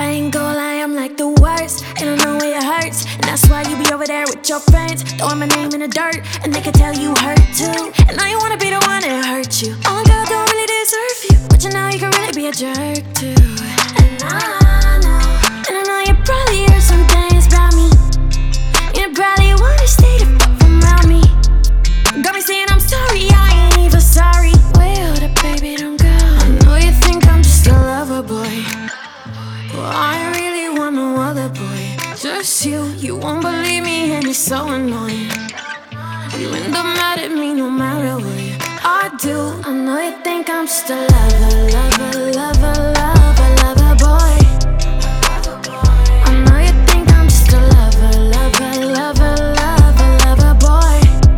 ain't gon' lie, I'm like the worst, and I know it hurts, and that's why you be over there with your friends, throwing my name in the dirt, and they can tell you hurt too. And now you wanna be the one that hurt you. Oh, girl, don't really deserve you, but you know you can really be a jerk too. And I know you probably heard some things about me. You probably wanna stay the fuck from around me. Got me saying I'm sorry, I ain't even sorry. Well, the baby don't go. I know you think I'm just a lover boy. Well, I ain't really want no other boy. Just you, you won't believe me and it's so annoying. You end up mad at me no matter what I do. I know you think I'm just a lover, lover, lover, lover, lover boy. I know you think I'm just a lover, lover, lover, lover, lover boy.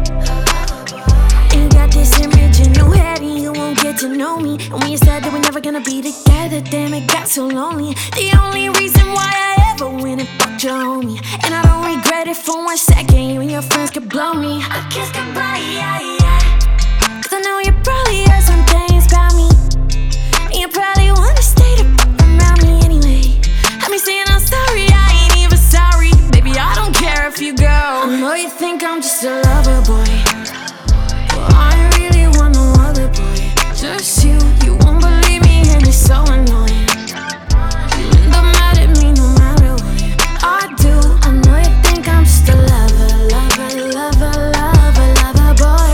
You got this image in your head and you won't get to know me. And when you said that we're never gonna be together, damn, it got so lonely. The only reason why I ever went and fucked your homie, and I don't regret it for 1 second. You and your friends could blow me a kiss goodbye, yeah, yeah. Cause I know you probably heard some things about me, and you probably wanna stay the fuck around me anyway. Have me saying I'm sorry, I ain't even sorry. Baby, I don't care if you go. I know you think I'm just a lover boy. Well, I ain't really want no other boy. Just you, you won't believe me and it's so annoying. You end up mad at me no matter what I do. I know you think I'm just a lover, lover, lover, lover, lover boy.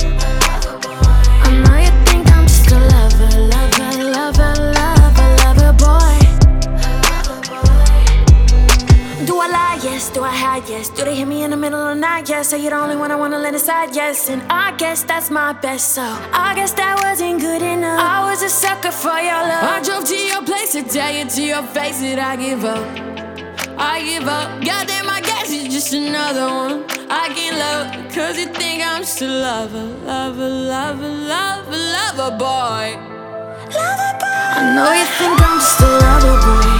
I know you think I'm just a lover, lover, lover, lover, lover boy. Do I lie? Yes. Do I hide? Yes. Do they hit me in the middle of the night? Yes. Are you the only one I wanna let inside? Yes. And I guess that's my best, so I guess that wasn't good enough. I was a sucker for your love. I drove to your place to tell you to your face that I give up. I give up. Goddamn, I guess it's just another one I can't love, cause you think I'm just a lover, lover, lover, lover, lover boy. Lover boy. I know you think I'm just a lover boy.